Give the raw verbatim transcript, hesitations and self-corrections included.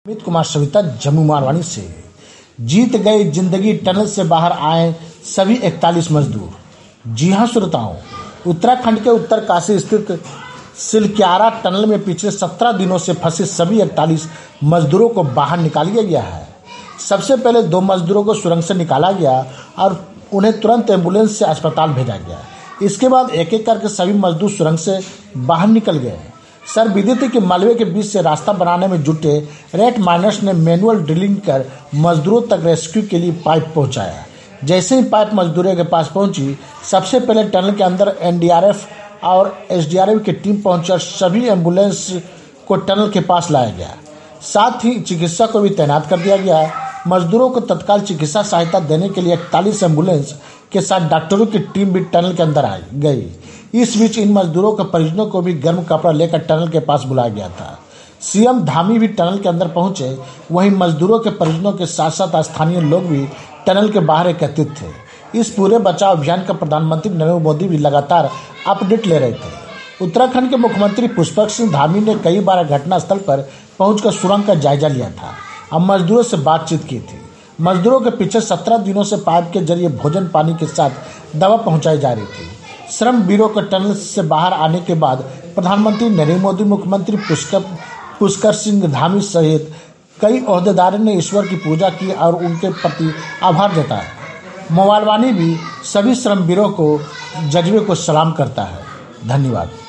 अमित कुमार सविता जम्मू मारवाड़ी से। जीत गए जिंदगी, टनल से बाहर आए सभी इकतालीस मजदूर। जी हां श्रोताओं, उत्तराखंड के उत्तरकाशी स्थित सिलक्यारा टनल में पिछले सत्रह दिनों से फंसे सभी इकतालीस मजदूरों को बाहर निकाल लिया गया है। सबसे पहले दो मजदूरों को सुरंग से निकाला गया और उन्हें तुरंत एम्बुलेंस से अस्पताल भेजा गया। इसके बाद एक एक करके सभी मजदूर सुरंग से बाहर निकल गए। सर विदित के मलबे के बीच से रास्ता बनाने में जुटे रेड माइनर्स ने मैनुअल ड्रिलिंग कर मजदूरों तक रेस्क्यू के लिए पाइप पहुंचाया। जैसे ही पाइप मजदूरों के पास पहुंची, सबसे पहले टनल के अंदर एन डी आर एफ और एस डी आर एफ की टीम पहुंचकर सभी एम्बुलेंस को टनल के पास लाया गया। साथ ही चिकित्सक को भी तैनात कर दिया गया। मजदूरों को तत्काल चिकित्सा सहायता देने के लिए इकतालीस एम्बुलेंस के साथ डॉक्टरों की टीम भी टनल के अंदर आई गई। इस बीच इन मजदूरों के परिजनों को भी गर्म कपड़ा लेकर टनल के पास बुलाया गया था। सीएम धामी भी टनल के अंदर पहुंचे। वहीं मजदूरों के परिजनों के साथ साथ स्थानीय लोग भी टनल के बाहर एकत्रित थे। इस पूरे बचाव अभियान का प्रधानमंत्री नरेंद्र मोदी भी लगातार अपडेट ले रहे थे। उत्तराखंड के मुख्यमंत्री पुष्कर सिंह धामी ने कई बार घटनास्थल पर पहुंचकर सुरंग का जायजा लिया था और मजदूरों से बातचीत की थी। मजदूरों के पीछे सत्रह दिनों से पाइप के जरिए भोजन पानी के साथ दवा पहुंचाई जा रही थी। श्रम वीरों के टनल से बाहर आने के बाद प्रधानमंत्री नरेंद्र मोदी, मुख्यमंत्री पुष्कर पुष्कर सिंह धामी सहित कई ओहदेदारों ने ईश्वर की पूजा की और उनके प्रति आभार जताया। मोबालवानी भी सभी श्रम वीरों को जज्बे को सलाम करता है। धन्यवाद।